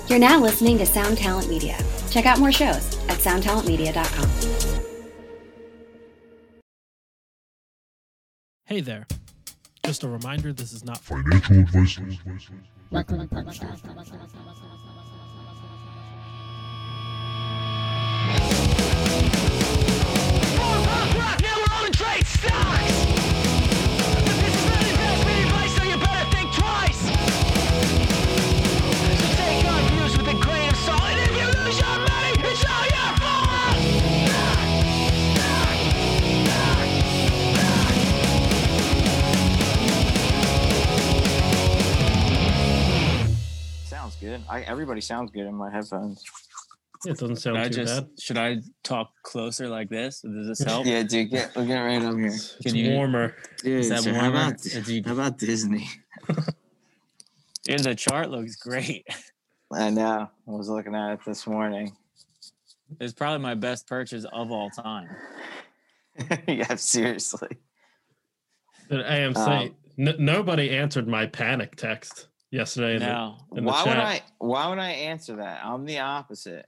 You're now listening to Sound Talent Media. Check out more shows at soundtalentmedia.com. Hey there. Just a reminder, this is not financial advice. Sounds good. Everybody sounds good in my headphones. It doesn't sound too bad. Should I talk closer like this? Does this help? Yeah, dude, we'll get right up here. It's warmer. Dude, Is that so warmer? how about Disney? Dude, the chart looks great. I know. I was looking at it this morning. It's probably my best purchase of all time. Yeah, seriously. The AMC. Nobody answered my panic text yesterday. No. In the chat. Why would I answer that? I'm the opposite.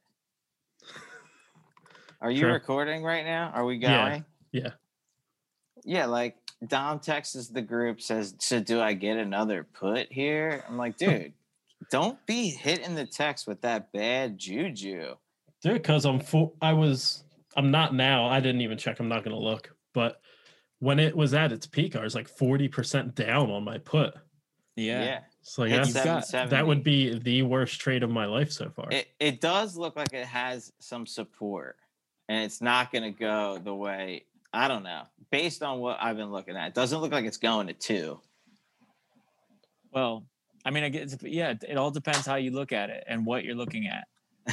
Are you Sure. recording right now? Are we going? Yeah. Yeah, like Dom texts the group, says, so do I get another put here? I'm like, dude, don't be hitting the text with that bad juju. Dude, because I'm not now. I didn't even check. I'm not going to look. But when it was at its peak, I was like 40% down on my put. Yeah. So Hit yeah, 770. that would be the worst trade of my life so far. It does look like it has some support, and it's not going to go the way, I don't know. Based on what I've been looking at, it doesn't look like it's going to 2. Well, I mean, I guess, yeah, it all depends how you look at it and what you're looking at.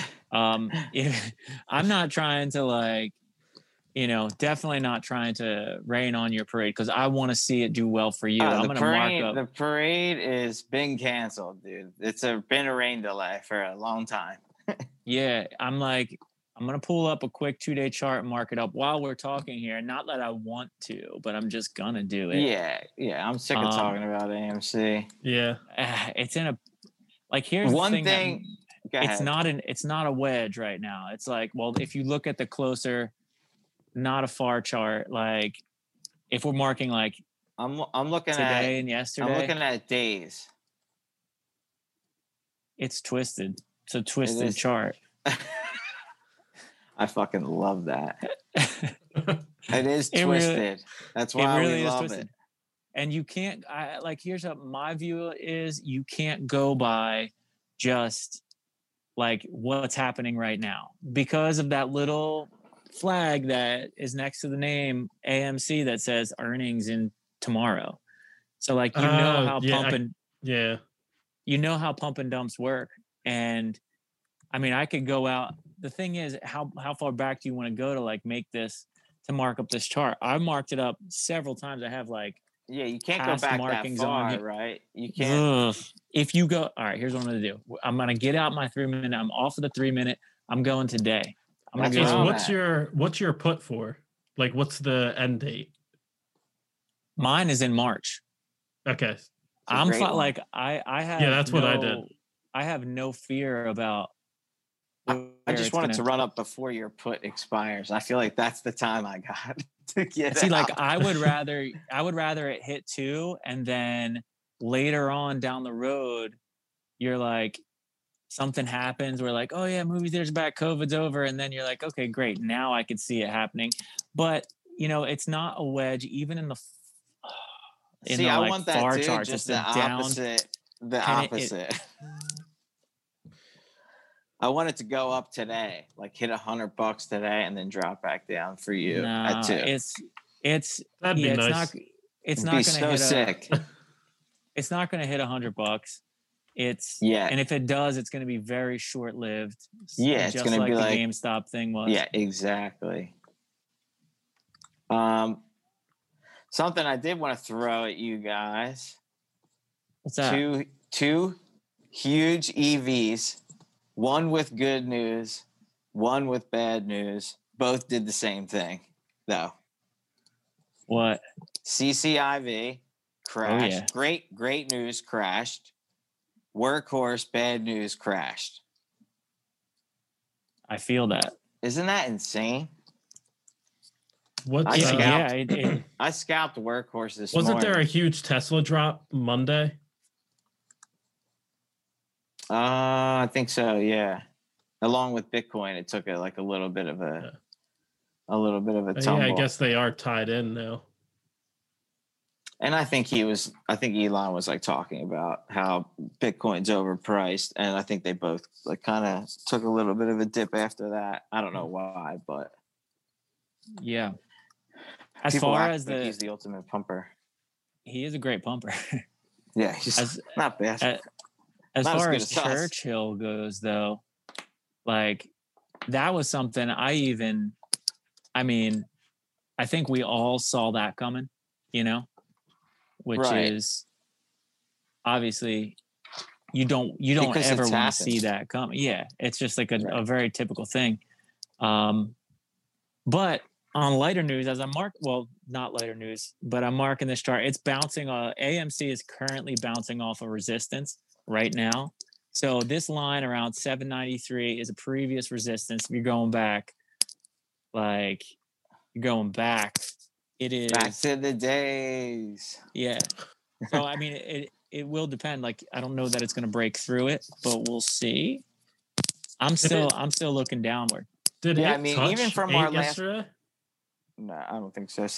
I'm not trying to definitely not trying to rain on your parade because I want to see it do well for you. I'm going to mark up. The parade is been canceled, dude. It's been a rain delay for a long time. Yeah, I'm going to pull up a quick 2-day chart and mark it up while we're talking here. Not that I want to, but I'm just going to do it. Yeah. I'm sick of talking about AMC. Yeah. It's in here's one the thing. It's not a wedge right now. It's like, well, if you look at the closer, not a far chart, like if we're marking like I'm looking today at and yesterday. I'm looking at days. It's twisted. It's a twisted chart. I fucking love that. It is twisted. Really, that's why really we love twisted. it. And you can't. Here's what my view is: you can't go by just like what's happening right now because of that little flag that is next to the name AMC that says earnings in tomorrow. So like you know how pump and dumps work. And I mean, I could go out. The thing is, how far back do you want to go to like make this to mark up this chart? I marked it up several times. I have like you can't go back that far, right? You can't. Ugh. If you go, all right, here's what I'm gonna do. I'm gonna get out my 3 minute. I'm off of the 3 minute. I'm going today. I'm gonna go. What's your put for? Like, what's the end date? Mine is in March. Okay. I'm I have. Yeah, that's what I did. I have no fear about. I just wanted to run up before your put expires. I feel like that's the time I got to get. See, out. like I would rather it hit 2, and then later on down the road, you're like, something happens. We're like, oh yeah, movie theaters back, COVID's over, and then you're like, okay, great, now I could see it happening. But it's not a wedge, even in the. I want that far too. Chart, just the opposite. The opposite. I want it to go up today, like hit $100 today, and then drop back down for you at 2. That'd be nice. It's not going to hit sick. It's not going to hit $100. And if it does, it's going to be very short lived. Yeah, it's going to be like the GameStop thing was. Yeah, exactly. Something I did want to throw at you guys. What's that? Two huge EVs. One with good news, one with bad news. Both did the same thing, though. What? CCIV crashed. Oh, yeah. Great news crashed. Workhorse, bad news crashed. I feel that. Isn't that insane? What's I scalped Workhorse this wasn't morning. there a huge Tesla drop Monday? I think so. Yeah, along with Bitcoin, it took a little bit of a tumble. Yeah, I guess they are tied in now. And I think Elon was like talking about how Bitcoin's overpriced, and I think they both like kind of took a little bit of a dip after that. I don't know why, but yeah. As people far act as like he's the ultimate pumper. he is a great pumper. Yeah, he's not bad. As Not far as as good as us. Churchill goes, though, like that was something I think we all saw that coming, which Right. is obviously you don't Because ever it's want to happened. see that coming. Yeah, it's just like a Right. very typical thing. But on lighter news, not lighter news, but I'm marking this chart. It's bouncing. AMC is currently bouncing off a resistance right now. So this line around 793 is a previous resistance. If you're going back, it is Back to the days. Yeah. So I mean, it will depend. Like I don't know that it's going to break through it, but we'll see. I'm still looking downward. Did Yeah, it I mean, touch even from 8 our last- yesterday? No, I don't think so.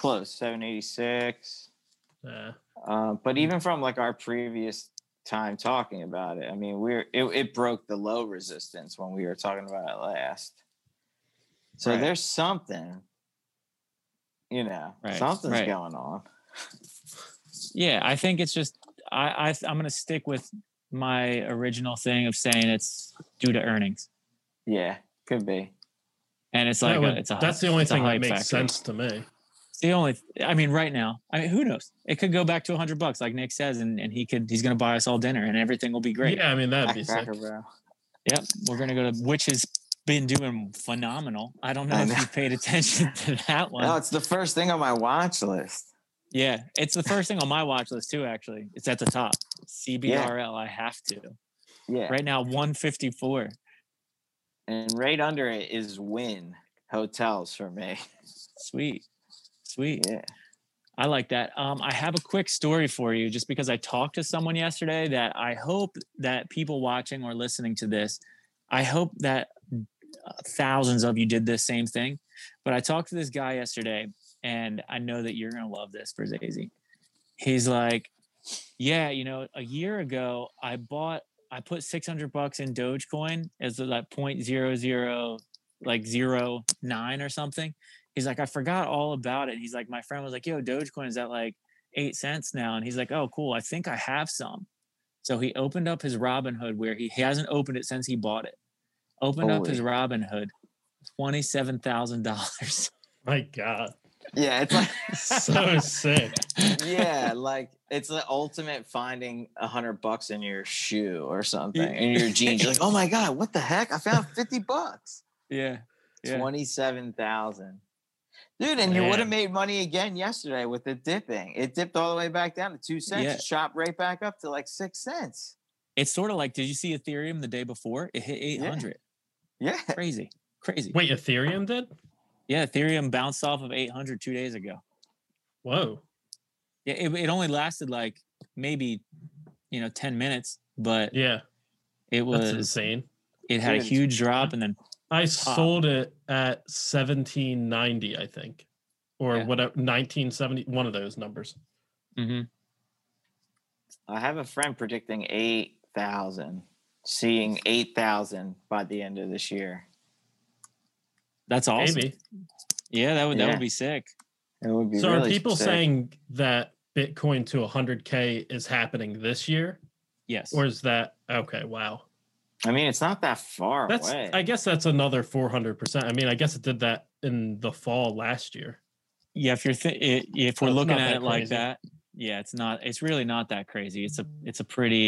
786. Yeah. But even from like our previous time talking about it, I mean, it broke the low resistance when we were talking about it last. So Right. there's something, something's right. going on. Yeah, I think it's just I'm going to stick with my original thing of saying it's due to earnings, Yeah, could be. and it's like that's the only it's a thing that hype makes factor. sense to me. It's the only. I mean, right now, who knows? It could go back to $100, like Nick says, and he's going to buy us all dinner, and everything will be great. Yeah, I mean that'd be sick. Cracker Barrel. Yep, we're going to go to, which has been doing phenomenal. I don't know if you paid attention to that one. No, it's the first thing on my watch list. Yeah, it's the first thing on my watch list too. Actually, it's at the top. CBRL. I have to. Yeah. Right now, 154. And right under it is Wynn Hotels for me. Sweet. Yeah. I like that. I have a quick story for you, just because I talked to someone yesterday that I hope that people watching or listening to this, I hope that thousands of you did this same thing. But I talked to this guy yesterday, and I know that you're going to love this for Zazie. He's like, yeah, a year ago, I put $600 in Dogecoin as like 0.0009 or something. He's like, I forgot all about it. He's like, my friend was like, yo, Dogecoin is at like 8 cents now. And he's like, oh, cool. I think I have some. So he opened up his Robinhood, where he hasn't opened it since he bought it. Opened up his Robinhood, $27,000. My God. Yeah, it's like So sick. Yeah, like it's the ultimate finding $100 in your shoe or something in your jeans. You're like, oh my God, what the heck? I found $50. Yeah. 27,000. Dude, and you would have made money again yesterday with it dipping. It dipped all the way back down to 2 cents. Yeah. It shot right back up to like 6 cents. It's sort of like, did you see Ethereum the day before? It hit 800. Yeah. Crazy. Wait, Ethereum did? Yeah, Ethereum bounced off of 800 2 days ago. Whoa. Yeah, it only lasted like maybe 10 minutes, but Yeah. it was That's insane. It had a huge drop, and then I sold it at 1790, I think, or whatever, 1970, one of those numbers. Mm-hmm. I have a friend predicting 8,000, seeing 8,000 by the end of this year. That's awesome. Maybe. Yeah, that would be sick. It would be. So really are people sick. saying that Bitcoin to 100K is happening this year? Yes. Or is that okay? Wow. I mean, it's not that far away. I guess that's another 400%. I mean, I guess it did that in the fall last year. Yeah, if you're if we're looking at it like crazy. that, yeah, it's not. It's really not that crazy. It's a pretty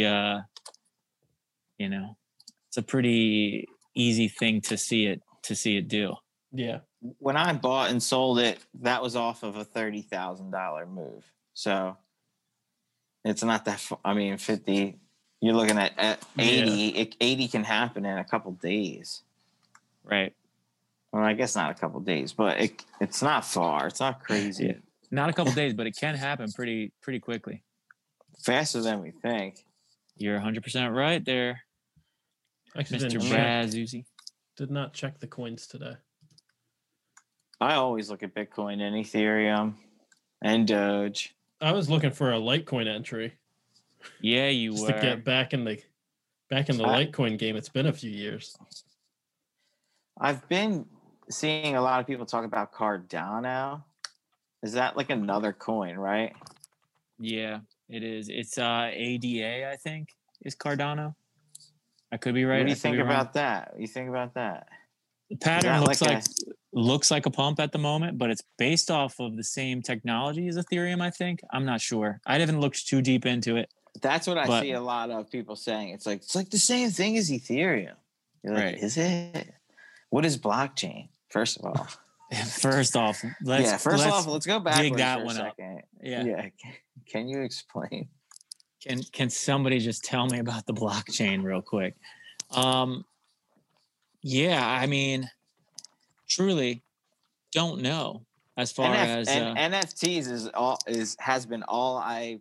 it's a pretty easy thing to see it do. Yeah. When I bought and sold it, that was off of a $30,000 move. So it's not that. I mean, 50. You're looking at 80. 80 can happen in a couple days. Right. Well, I guess not a couple days, but it's not far. It's not crazy. Yeah. Not a couple days, but it can happen pretty quickly. Faster than we think. You're 100% right there, Actually, Mr. didn't check. Brad Zuzi. Did not check the coins today. I always look at Bitcoin and Ethereum and Doge. I was looking for a Litecoin entry Yeah, you just were. to get back in the Litecoin game. It's been a few years. I've been seeing a lot of people talk about Cardano. Is that like another coin, right? Yeah, it is. It's ADA, I think, is Cardano. I could be right. What do you I could think be wrong. about that? What do you think about that? The pattern that looks like looks like a pump at the moment, but it's based off of the same technology as Ethereum, I think. I'm not sure. I haven't looked too deep into it. That's what I But- see a lot of people saying. It's like the same thing as Ethereum. You're like, Right. is it? What is blockchain? First of all. First off, let's let's go back that for one a up. second. Yeah. Can you explain? Can somebody just tell me about the blockchain real quick? Yeah, I mean, truly don't know as far as NFTs has been all I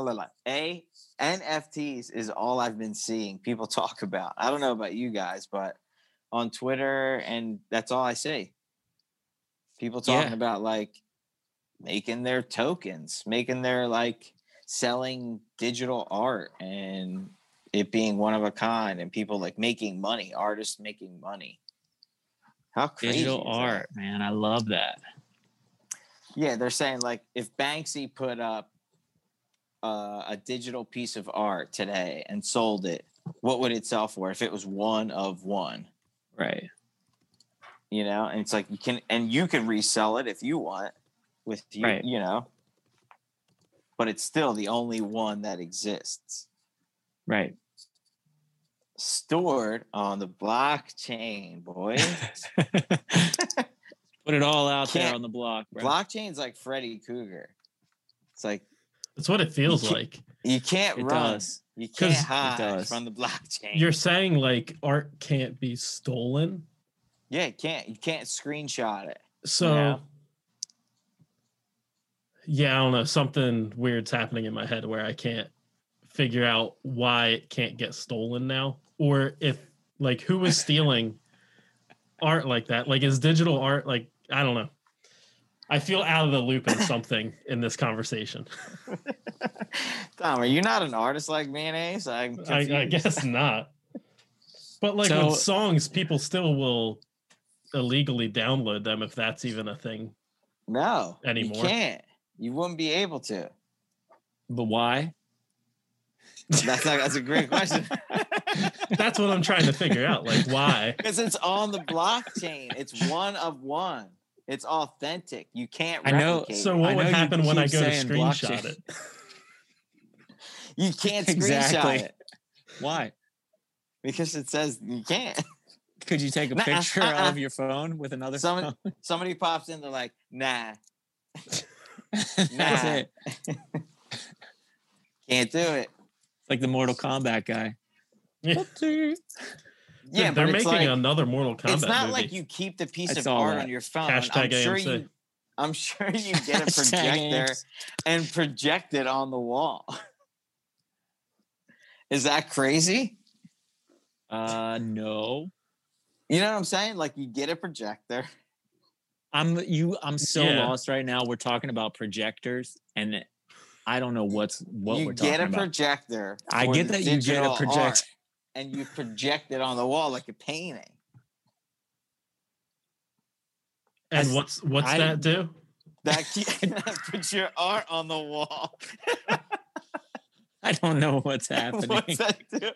NFTs is all I've been seeing people talk about. I don't know about you guys, but on Twitter, and that's all I see. People talking about like making their tokens, making their like selling digital art and it being one of a kind, and people like making money, artists making money. How crazy digital is art, that? man. I love that. Yeah, they're saying like if Banksy put up a digital piece of art today and sold it, what would it sell for if it was one of one? Right. You know, and it's like you can resell it if you want with you, Right. you know, but it's still the only one that exists. Right. Stored on the blockchain, boys. Put it all out there Can't- on the block, bro. Blockchain's like Freddy Krueger. It's like That's what it feels You can't- like. you can't It run. does. You 'Cause can't it hide does. from the blockchain. You're saying like art can't be stolen. Yeah, you can't screenshot it. So Yeah. yeah, I don't know. Something weird's happening in my head where I can't figure out why it can't get stolen now. Or if like who is stealing art like that? Like is digital art like I don't know. I feel out of the loop in something in this conversation. Tom, are you not an artist like mayonnaise? I'm I confused. guess not. But like So- with songs, people still will illegally download them if that's even a thing. No, Anymore. You can't. You wouldn't be able to. But why? That's a great question. That's what I'm trying to figure out. Like why? Because it's on the blockchain. It's one of one. It's authentic. You can't I know- replicate So it. what I would know you happen when I keep go to saying screenshot blockchain. it? You can't screenshot Exactly. it Why? because it says you can't. Could you take a Nah, picture uh-uh. of your phone with another Somebody, phone? somebody pops in, they're like, nah, That's Nah. it. can't do it. Like the Mortal Kombat guy. Yeah, Yeah, they're but it's making like, another Mortal Kombat it's not movie. like you keep the piece I of saw art that. on your phone. Hashtag AMC. I'm sure you get a Hashtag projector AMC. and project it on the wall. Is that crazy? No. You know what I'm saying? Like you get a projector. I'm so Yeah. lost right now. We're talking about projectors and I don't know what you we're get talking a about. projector. I for get the that you get a digital projector. art, and you project it on the wall like a painting. And what's I- that do? That put your art on the wall. I don't know what's happening. What's that do?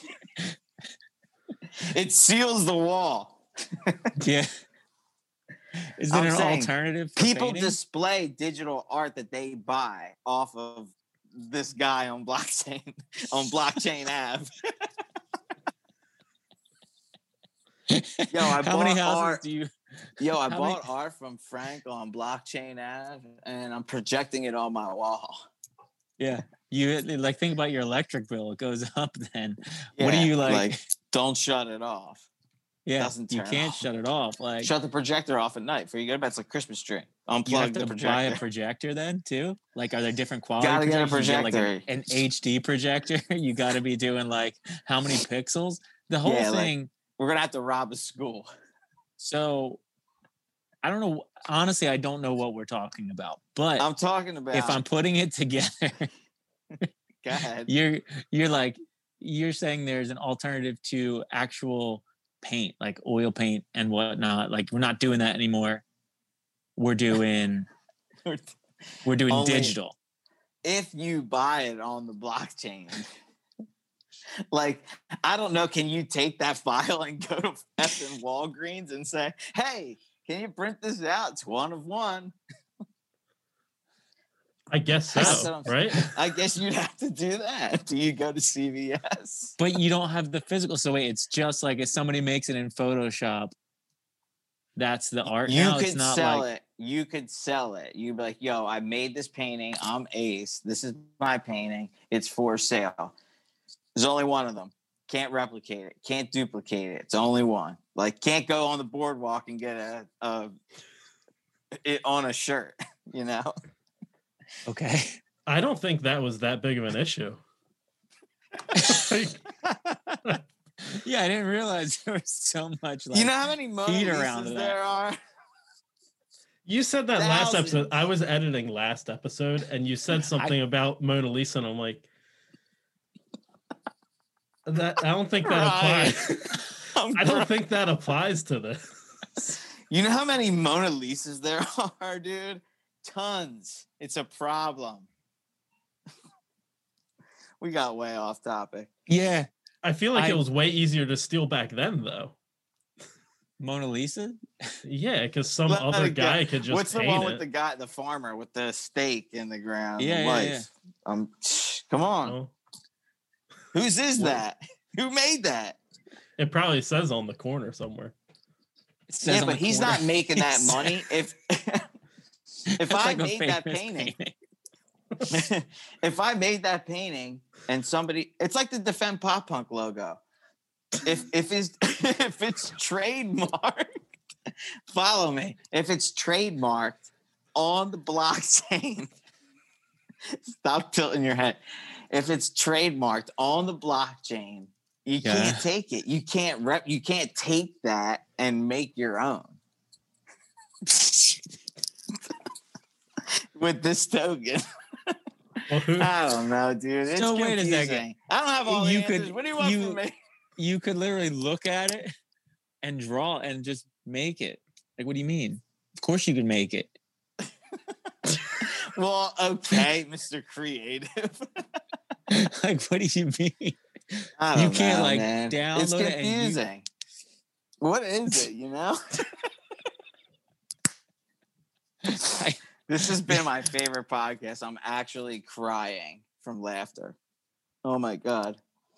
It seals the wall. Yeah. Is it I'm an saying, alternative for People painting? display digital art that they buy off of this guy on blockchain Blockchain Ave. Yo, I How many bought houses art. do you Yo, I How bought many- art from Frank on Blockchain Ave, and I'm projecting it on my wall. Yeah. You like think about your electric bill. It goes up then. What do Yeah, you like? Don't shut it off. Yeah, doesn't you turn can't off. shut it off. Like Shut the projector off at night before you go to bed. It's like Christmas tree. you have Unplug to the buy a projector. projector then too. Like, are there different quality? Gotta get a projectors? You get, projector. like an HD projector. You got to be doing like how many pixels? The whole Yeah, like- thing. We're gonna have to rob a school. So I don't know. Honestly, I don't know what we're talking about. But I'm talking about. if I'm putting it together, Go ahead. you're saying there's an alternative to actual paint, like oil paint and whatnot. Like, we're not doing that anymore. We're doing Only- digital. If you buy it on the blockchain, like, I don't know, can you take that file and go to effing Walgreens and say, hey, can you print this out? It's one of one. I guess That's so, what I'm- right? I guess you'd have to do that. Do you go to CVS? But you don't have the physical. So wait, it's just like if somebody makes it in Photoshop, that's the art. You now. It's could not sell like, it. You could sell it. You'd be like, yo, I made this painting. I'm Ace. This is my painting. It's for sale. There's only one of them. Can't replicate it. Can't duplicate it. It's only one. Like, can't go on the boardwalk and get it on a shirt, you know? okay. I don't think that was that big of an issue. Like, Yeah, I didn't realize there was so much. Like, You know how many Mona heat around Lisas that. there are? you said that last Thousands. episode. I was editing last episode, and you said something about Mona Lisa, and I'm like, that I don't think that Right. applies. I don't think that applies to this. You know how many Mona Lisas there are, dude? Tons. It's a problem. We got way off topic. Yeah, I feel like I- it was way easier to steal back then, though. Mona Lisa. Yeah, because some Let other it go. guy could just What's the paint one it. with the guy, the farmer with the stake in the ground? Yeah, the yeah, lights? Come on. Oh, Whose is that? Who made that? it probably says on the corner somewhere. It says Yeah, on but the he's corner. not making that It's- money. If It's I like a made that famous painting, if I made that painting and somebody, it's like the Defend Pop Punk logo. If it's if it's trademarked, follow me. If it's trademarked on the blockchain, stop tilting your head. If it's trademarked on the blockchain, you Yeah. can't take it. You can't take that and make your own. With this token. Well, who? I don't know, dude. It's So wait a confusing. second. I don't have all the You answers. could- What do you want you- from me? You could literally look at it and draw and just make it. Like, what do you mean? Of course you can make it. Well, okay, Mr. Creative. Like, what do you mean? I You don't can't, know, like, man. download It's it and you- confusing. What is it, you know? This has been my favorite podcast. I'm actually crying from laughter. Oh my god.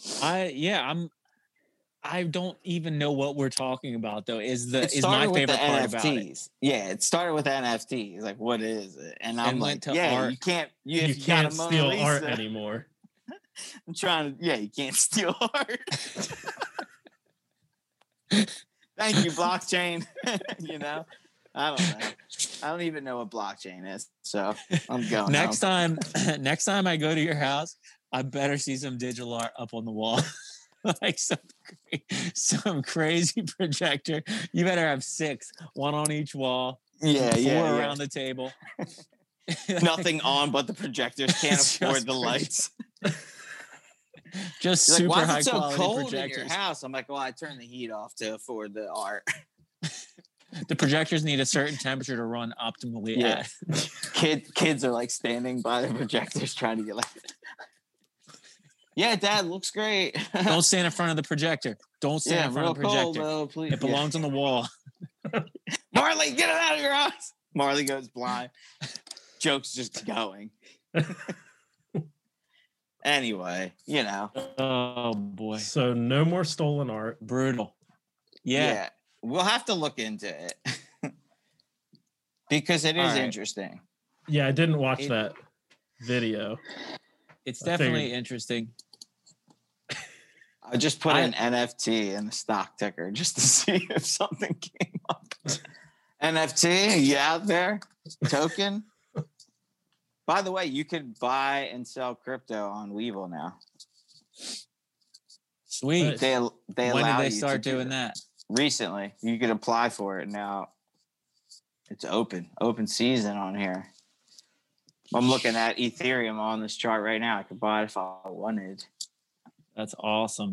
I don't even know what we're talking about though. It Is my started with the favorite part about it. NFTs. Yeah, it started with NFTs. Like, what is it? And I'm And like, went to yeah, art. you can't. You If you got a can't Mona steal art Lisa- anymore. I'm trying to. Yeah, you can't steal art. Thank you, blockchain. You know, I don't know. I don't even know what blockchain is, so I'm going. Next home. time, next time I go to your house, I better see some digital art up on the wall. Like some crazy projector. You better have 6, 1 on each wall, Yeah, 4 yeah, around the table. Nothing on but the projectors. Can't It's afford just the lights. Just You're like, super why high is it so quality cold in your projectors. house? I'm like, well, I turn the heat off to afford the art. The projectors need a certain temperature to run optimally Yeah. at. Kids are like standing by the projectors trying to get like. Yeah, Dad, looks great. Don't stand in front of the projector. Don't stand Yeah, in front real of the projector. cold though, please. It belongs on the wall. Yeah. Marley, get it out of your eyes. Marley goes blind. Joke's just going. Anyway, you know. Oh boy. So no more stolen art. Brutal. Yeah. We'll have to look into it. Because it is All right. interesting. Yeah, I didn't watch It- that video. It's I definitely figured. interesting. I just put in NFT in the stock ticker just to see if something came up. NFT, you out there? Token? By the way, you could buy and sell crypto on Weevil now. Sweet. They When allow did they you start to do doing that? Recently. You could apply for it now. It's open season on here. I'm looking at Ethereum on this chart right now. I could buy it if I wanted. That's awesome.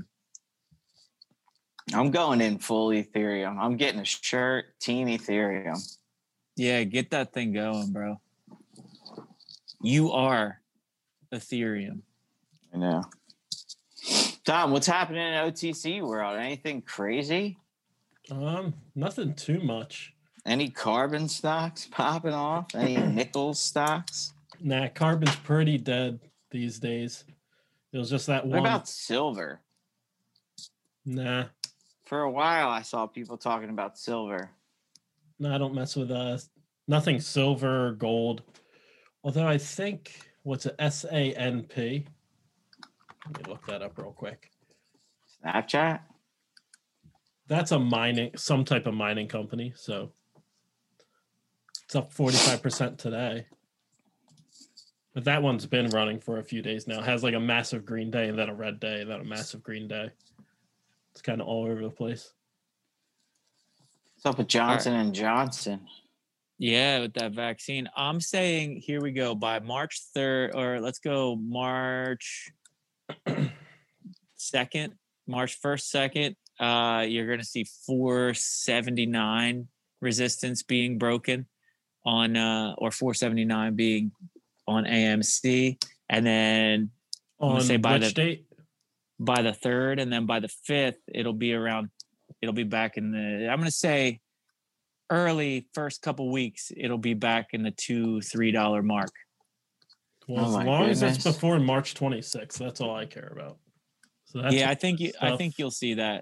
I'm going in full Ethereum. I'm getting a shirt, Team Ethereum. Yeah, get that thing going, bro. You are Ethereum. I know. Tom, what's happening in OTC world? Anything crazy? Nothing too much. Any carbon stocks popping off? Any nickel stocks? Nah, carbon's pretty dead these days. It was just that What one. about silver? Nah, For a while, I saw people talking about silver. no, I don't mess with nothing silver or gold. Although I think what's a SANP? Let me look that up real quick. Snapchat? That's some type of mining company. So it's up 45% today. But that one's been running for a few days now. It has like a massive green day and then a red day and then a massive green day. It's kind of all over the place. What's up with Johnson and Johnson? Yeah, with that vaccine. I'm saying here we go by March 3rd, or let's go March 2nd, March 1st, 2nd. You're going to see 479 resistance being broken on, or 479 being on AMC. And then On say by which date? By the 3rd, and then by the 5th, it'll be back in the, I'm going to say early first couple weeks, it'll be back in the $2-3 mark. Well, as long as it's before March 26th, that's all I care about. So that's I think you'll see that.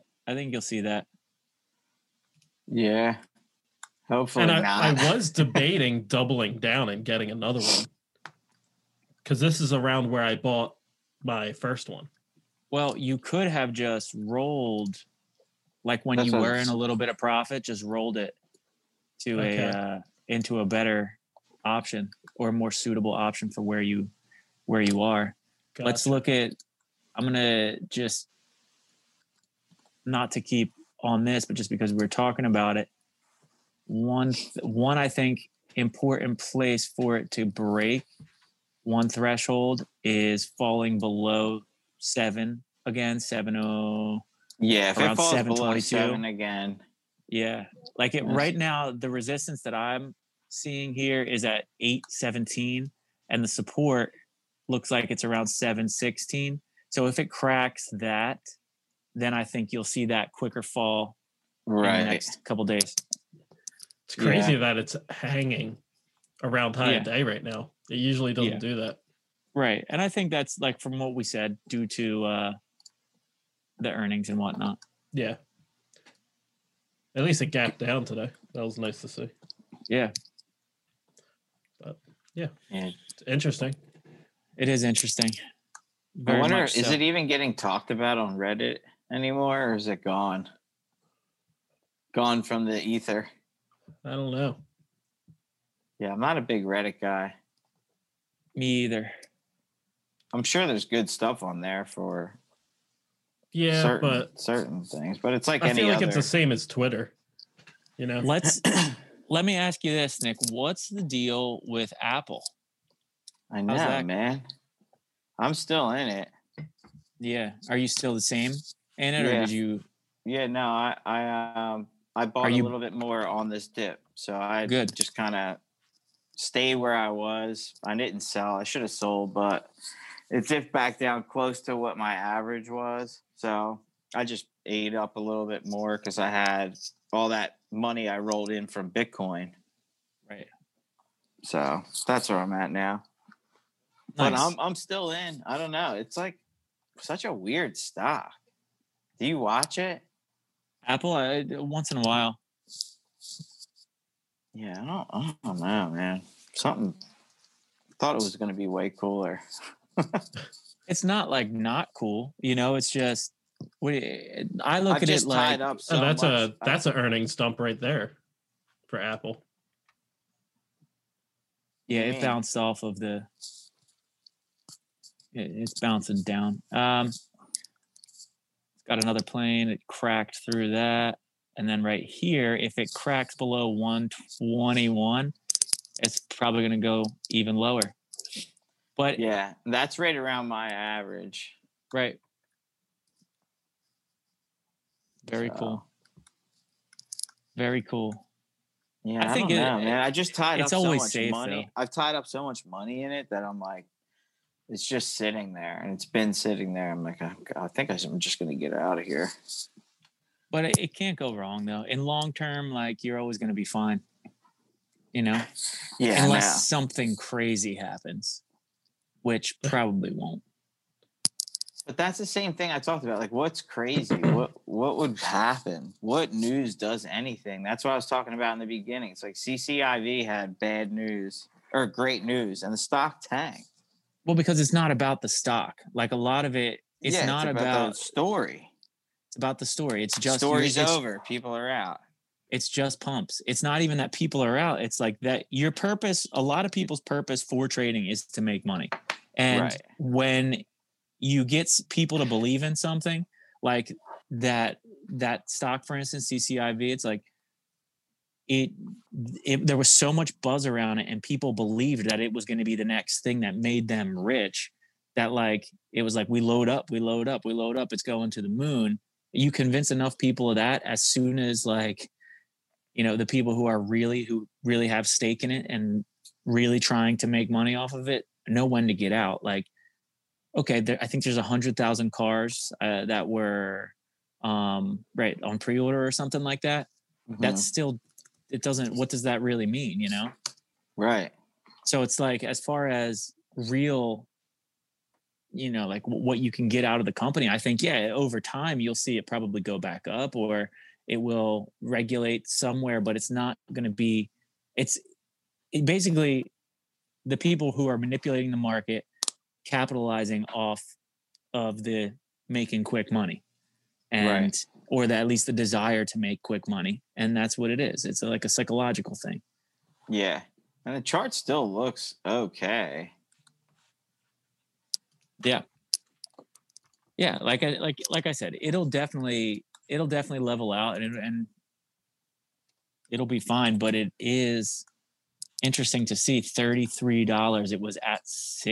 Yeah. Hopefully and not. I was debating doubling down and getting another one. Because this is around where I bought my first one. Well, you could have just rolled, like when you were in a little bit of profit, just rolled it to into a better option or a more suitable option for where you are. Gotcha. Let's look at. I'm gonna just not to keep on this, but just because we're talking about it. One I think important place for it to break one threshold is falling below 7 again, 7.0. Yeah, if it falls below 7 again. Yeah, like it right now, the resistance that I'm seeing here is at 8.17, and the support looks like it's around 7.16. So if it cracks that, then I think you'll see that quicker fall in the next couple days. It's crazy that it's hanging around high a day right now. It usually doesn't do that. Right. And I think that's like from what we said due to the earnings and whatnot. Yeah. At least it gapped down today. That was nice to see. Yeah. But it's interesting. It is interesting. I wonder, is it even getting talked about on Reddit anymore, or is it gone? Gone from the ether? I don't know. Yeah, I'm not a big Reddit guy. Me either. I'm sure there's good stuff on there for certain things, but it's like I feel like it's the same as Twitter. You know. Let me ask you this, Nick. What's the deal with Apple? I know, man. I'm still in it. Yeah. Are you still the same in it, or did you? Yeah, no. I bought a little bit more on this dip, so I just kind of stayed where I was. I didn't sell. I should have sold, but it dipped back down close to what my average was. So I just ate up a little bit more because I had all that money I rolled in from Bitcoin. Right. So that's where I'm at now. Nice. But I'm still in. I don't know. It's like such a weird stock. Do you watch it? Apple, once in a while. Yeah, I don't know, man. Thought it was going to be way cooler. It's not like not cool, you know. It's just I look I've at just it like tied up so Oh, that's much. that's an earnings dump right there for Apple. yeah, you it mean? bounced off of the. It's bouncing down. It's got another plane. It cracked through that, and then right here, if it cracks below 121, it's probably going to go even lower. But Yeah, that's right around my average. right, very So, cool. Very cool. Yeah, I think don't know, man. I just tied it's up so always much safe, money. though. I've tied up so much money in it that I'm like, it's just sitting there, and it's been sitting there. I'm like, I think I'm just going to get out of here. But it can't go wrong though. In long term, like you're always going to be fine. You know, Yeah, unless something crazy happens, which probably won't. But that's the same thing I talked about. Like, what's crazy? What would happen? What news does anything? That's what I was talking about in the beginning. It's like CCIV had bad news or great news, and the stock tanked. Well, because it's not about the stock. Like a lot of it, it's not about the story. It's about the story. It's just story's over. People are out. It's just pumps. It's not even that people are out. It's like that your purpose, a lot of people's purpose for trading is to make money. And when you get people to believe in something like that stock, for instance, CCIV, it's like it there was so much buzz around it and people believed that it was going to be the next thing that made them rich that like it was like we load up, it's going to the moon. You convince enough people of that, as soon as like, you know, the people who really have stake in it and really trying to make money off of it know when to get out. Like, okay, I think there's 100,000 cars that were right on pre-order or something like that. Mm-hmm. That's still, it doesn't, what does that really mean, you know? Right. So it's like, as far as real, you know, like what you can get out of the company, I think, yeah, over time you'll see it probably go back up, or it will regulate somewhere, but it's not going to be, it basically the people who are manipulating the market, capitalizing off of the making quick money, and or at least the desire to make quick money. And that's what it is. It's like a psychological thing. Yeah. And the chart still looks okay. Yeah. Yeah. Like I said, it'll definitely level out and it'll be fine. But it is interesting to see $33. It was at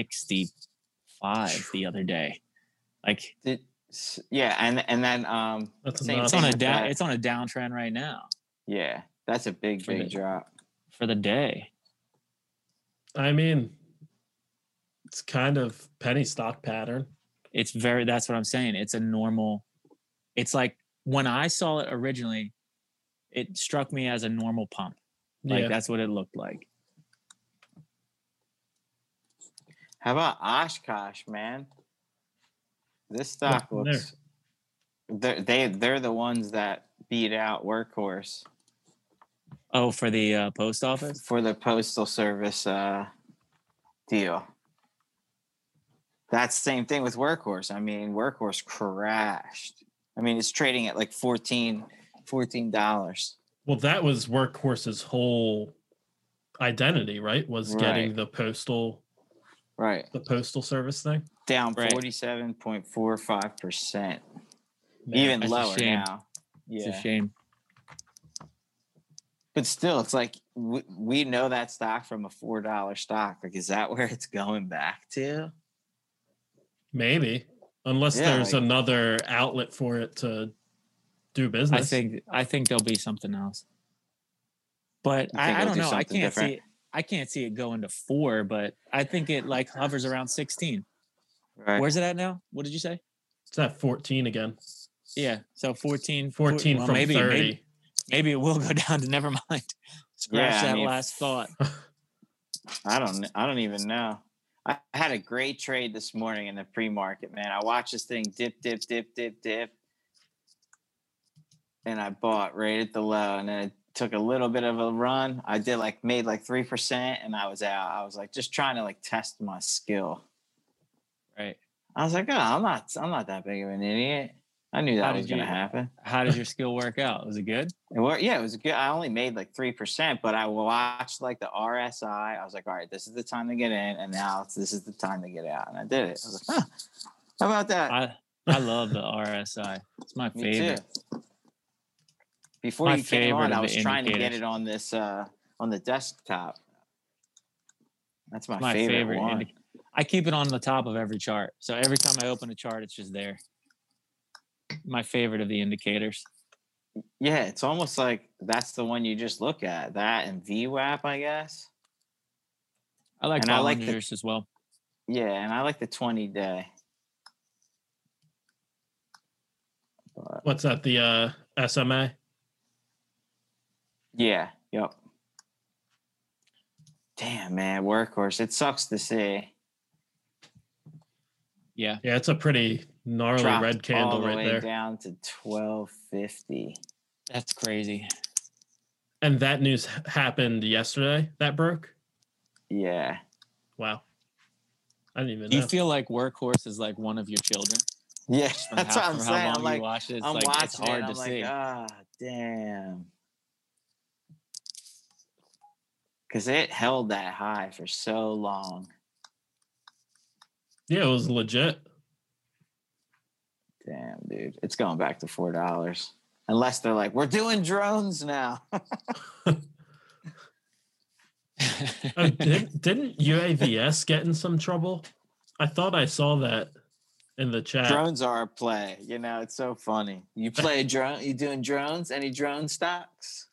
65 the other day. Like, yeah. And then, it's on a downtrend right now. Yeah. That's a big drop for the day. I mean, it's kind of penny stock pattern. That's what I'm saying. It's a normal, it's like when I saw it originally, it struck me as a normal pump. Like that's what it looked like. How about Oshkosh, man? This stock looks, they're the ones that beat out Workhorse. Oh, for the post office? For the postal service deal. That's the same thing with Workhorse. I mean, Workhorse crashed. I mean, it's trading at like $14. Well, that was Workhorse's whole identity, right? Was getting the postal, the postal service thing. Down 47.45%. Even lower now. Yeah. It's a shame. But still, it's like we know that stock from a $4 stock. Like, is that where it's going back to? Maybe, unless there's another outlet for it to do business. I think there'll be something else. But I don't know. I can't see it going to 4, but I think it like hovers around 16. Right. Where's it at now? What did you say? It's at 14 again. Yeah. So 14 from 30. Maybe it will go down to never mind. Scratch that last thought. I don't even know. I had a great trade this morning in the pre-market, man. I watched this thing dip. And I bought right at the low, and then it took a little bit of a run. I made 3%, and I was out. I was like just trying to test my skill. Right. I was like, oh, I'm not that big of an idiot. I knew How that did was going to you- happen. How did your skill work out? Was it good? Yeah, it was good. I only made like 3%, but I watched like the RSI. I was like, all right, this is the time to get in, and now this is the time to get out. And I did it. I was like, huh, how about that? I love the RSI. It's my Me favorite. too. Before My you came favorite on, of I the was trying to get indicators. it on this on the desktop. That's my, My favorite, favorite one. I keep it on the top of every chart. So every time I open a chart, it's just there. My favorite of the indicators. Yeah, it's almost like that's the one you just look at. That and VWAP, I guess. I like And I like the- Bollinger's as well. Yeah, and I like the 20-day. But What's that? The SMA? yeah, yep. Damn, man, workhorse. It sucks to see. Yeah. Yeah, it's a pretty gnarly Dropped red all candle the right way there. down to 1250. That's crazy. And that news happened yesterday. That broke. Yeah. Wow. I didn't even Do you know. feel like Workhorse is like one of your children? Yeah, From that's how, what I'm from saying. how long I'm like, you watch it, it's I'm like watching it's hard it, to I'm see. like, damn. Because it held that high for so long. Yeah, it was legit. Damn, dude. It's going back to $4. Unless they're like, we're doing drones now. Oh, didn't UAVS get in some trouble? I thought I saw that in the chat. Drones are a play. You know, it's so funny. You play a drone? You doing drones? Any drone stocks?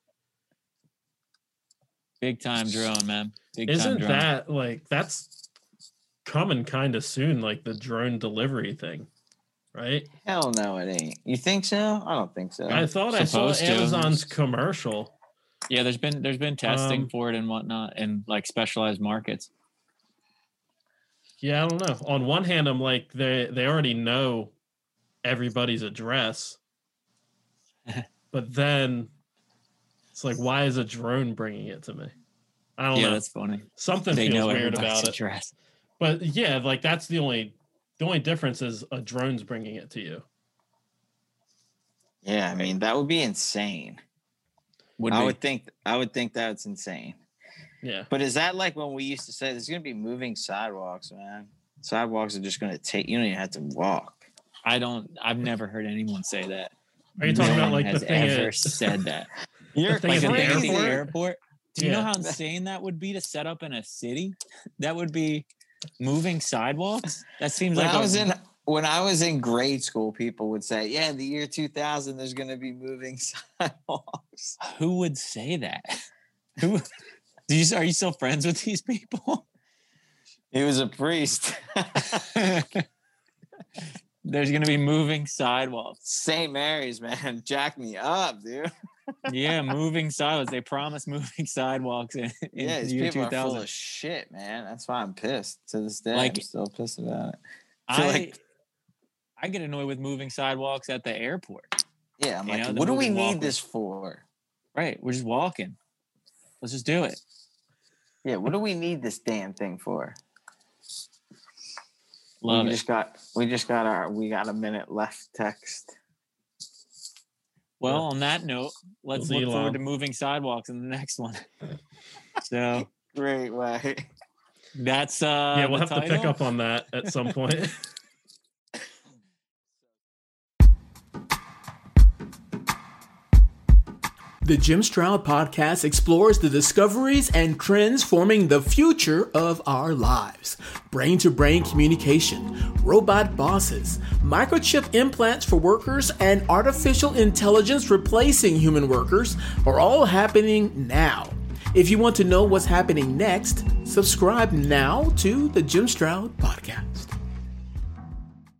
Big time drone, man. Big time Isn't drone. that like that's coming kind of soon, like the drone delivery thing, right? Hell no, it ain't. You think so? I don't think so. I thought I saw Supposed to. Amazon's commercial. Yeah, there's been testing Um, for it and whatnot in like specialized markets. Yeah, I don't know. On one hand, I'm like they already know everybody's address, but then it's like, why is a drone bringing it to me? I don't Yeah, know. that's funny. Something They feels know weird everybody's about it. address. But yeah, like that's the only difference is a drone's bringing it to you. Yeah, I mean that would be insane. I would think that's insane. Yeah. But is that like when we used to say there's going to be moving sidewalks, man? Sidewalks are just going to take. You don't even have to walk. I've never heard anyone say that. Are you talking No about one like the has thing ever at, said that. You're thing Like at a the thing at the airport? airport. Do you know Yeah. how insane that would be to set up in a city? That would be moving sidewalks. That seems like When I was in grade school, people would say, "Yeah, in the year 2000, there's going to be moving sidewalks." who would say that? Who? Are you still friends with these people? He was a priest. There's gonna be moving sidewalks. St. Mary's, man, jack me up, dude. Yeah, moving sidewalks. They promise moving sidewalks in Yeah, the these year people are 2000. full of shit, man. That's why I'm pissed to this day. Like- I'm still pissed about it. I feel like- I get annoyed with moving sidewalks at the airport. Yeah, I'm You like, know, the what do we moving need walkway. this for? Right, we're just walking. Let's just do it. Yeah, what do we need this damn thing for? Love we it. just got we got a minute left text. Well, on that note, let's See look you, forward Lon. to moving sidewalks in the next one. So Great way. that's Yeah, we'll the have to pick title. up on that at some point. The Jim Stroud podcast explores the discoveries and trends forming the future of our lives. Brain-to-brain communication, robot bosses, microchip implants for workers, and artificial intelligence replacing human workers are all happening now. If you want to know what's happening next, subscribe now to the Jim Stroud podcast.